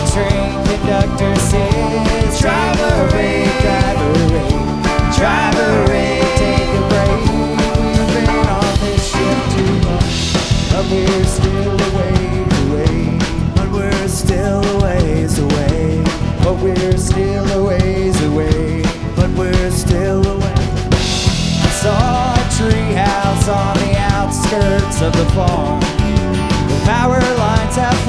train conductor says, driver away, driver away, driver away, take a break. We've been on this ship too long, but we're still a ways away. But we're still a ways away. But we're still a ways away. But we're still away. I saw a treehouse on the outskirts of the farm. The power lines have